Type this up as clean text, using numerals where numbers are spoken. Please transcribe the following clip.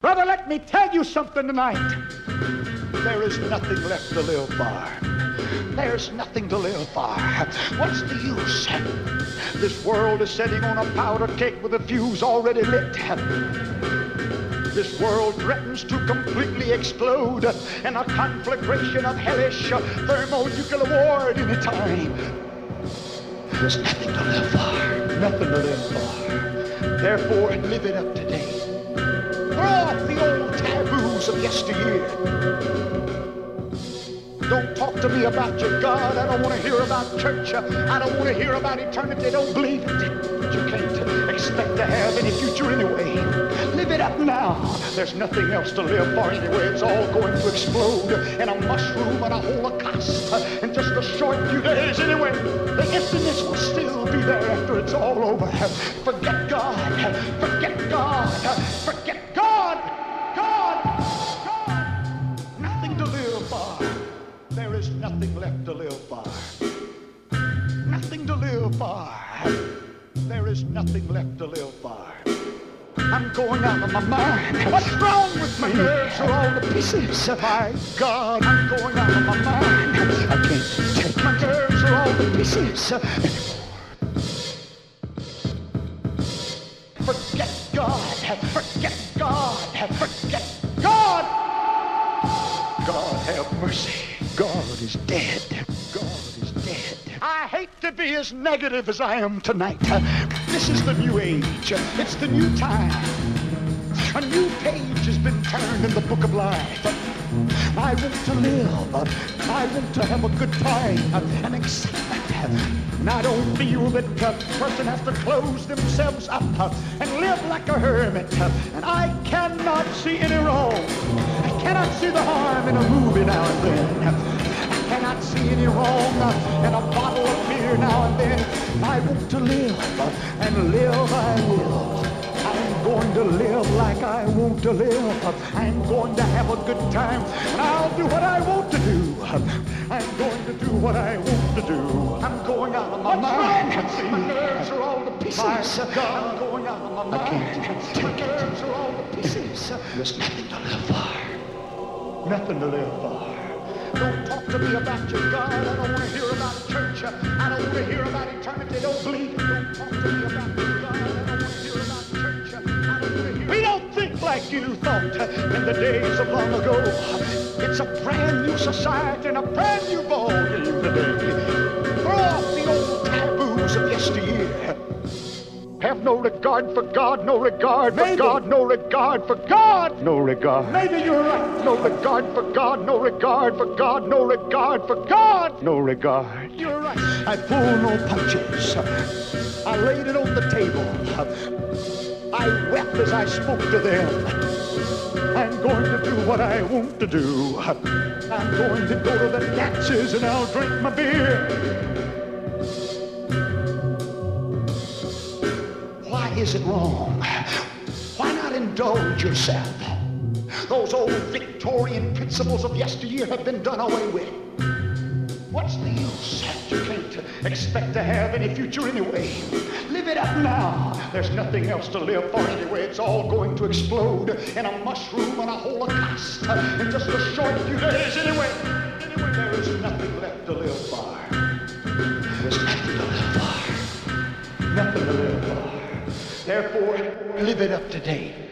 Brother, let me tell you something tonight. There is nothing left to live for. There's nothing to live for. What's the use? This world is sitting on a powder keg with a fuse already lit. This world threatens to completely explode in a conflagration of hellish thermonuclear war at any time. There's nothing to live for. Nothing to live for. Therefore, live it up today. Throw off the old taboos of yesteryear. Don't talk to me about your God. I don't want to hear about church. I don't want to hear about eternity. Don't believe it. But you can't expect to have any future anyway. Live it up now. There's nothing else to live for anyway. It's all going to explode in a mushroom and a holocaust in just a short few days anyway. The emptiness will still be there after it's all over. Forget God. Forget God. Forget God. God. Nothing to live for. There is nothing left to live for. Nothing to live for. There is nothing left to live for. I'm going out of my mind. What's wrong with me? My nerves are all to pieces. My God, I'm going out of my mind. I can't take my nerves are all to pieces anymore. Forget God. Forget God. Forget God. God have mercy. God is dead. God is dead. I hate to be as negative as I am tonight. This is the new age. It's the new time. A new page has been turned in the book of life. I want to live. I want to have a good time and excitement. And I don't feel that a person has to close themselves up and live like a hermit. And I cannot see any wrong. I cannot see the harm in a movie now and then. I cannot see any wrong in a bottle of beer now and then. I want to live, and live I will. I'm going to live like I want to live. I'm going to have a good time, and I'll do what I want to do. I'm going to do what I want to do. I'm going out of my mind. My nerves are all to pieces. I'm going out of my mind. I can't take it. My nerves are all to pieces. There's nothing to live for. Nothing to live for. Don't talk to me about your God. I don't want to hear about church. I don't want to hear about eternity. Don't believe it. Don't talk to me about your God. I don't want to hear about church. I don't want to hear. We don't think like you thought in the days of long ago. It's a brand new society and a brand new ball game today. Throw off the old taboos of yesteryear. Have no regard for God, no regard for God, no regard for God, no regard. Maybe you're right. No regard for God, no regard for God, no regard for God, no regard. You're right. I pulled no punches. I laid it on the table. I wept as I spoke to them. I'm going to do what I want to do. I'm going to go to the dances and I'll drink my beer. Why is it wrong? Why not indulge yourself? Those old Victorian principles of yesteryear have been done away with. What's the use? You can't expect to have any future anyway. Live it up now. There's nothing else to live for anyway. It's all going to explode in a mushroom and a holocaust in just a short few days anyway. There is nothing left to live for. There's nothing to live for. Nothing to live for. Therefore, live it up today.